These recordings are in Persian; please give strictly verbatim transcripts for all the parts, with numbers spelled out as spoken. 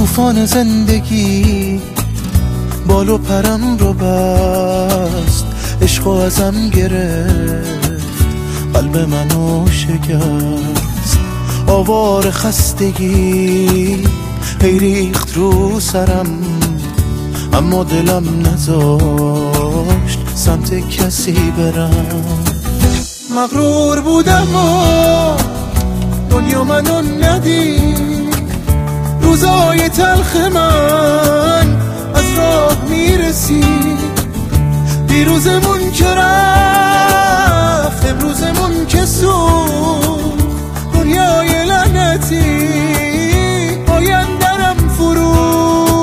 طوفان زندگی بال و پرم رو بست، عشق ازم گرفت، قلب منو شکست. آوار خستگی هی ریخت رو سرم، اما دلم نذاشت سمت کسی برم. مغرور بودم و دنیا منو ندید، روزای تلخ من از راه میرسید. دیروزمون که رفت، امروزمون که سوخت، دنیای لعنتی آیندرم فرو.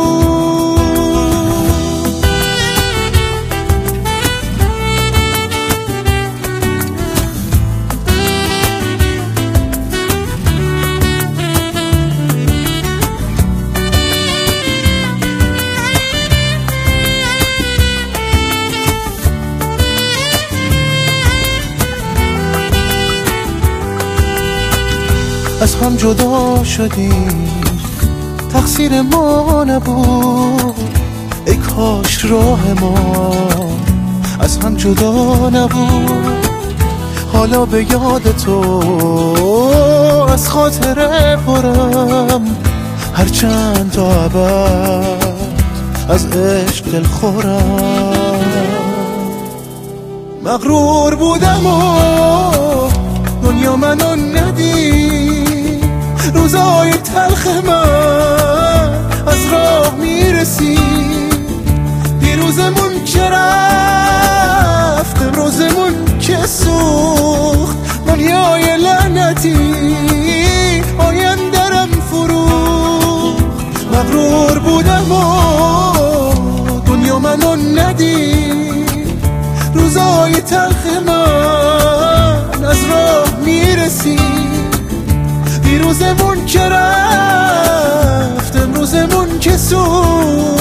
از هم جدا شدیم، تقصیر ما نبود، ای کاش راه ما از هم جدا نبود. حالا به یاد تو از خاطره پرم، هرچند تا ابد از عشق دل خورم. مغرور بودم و دنیا منو ندید، روزای تلخ من از راه میرسید. دیروزمون که رفت، امروزمون که سوخت، دنیای لعنتی آیندرم فروخت. مغرور بودم و دنیا منو ندید، روزای تلخ من از راه میرسید. دیروزمون که رفت، امروزمون که سوخت،